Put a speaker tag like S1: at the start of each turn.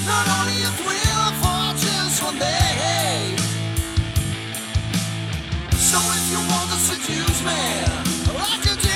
S1: Not only a thrill for just one day. So if you want to seduce me, I can do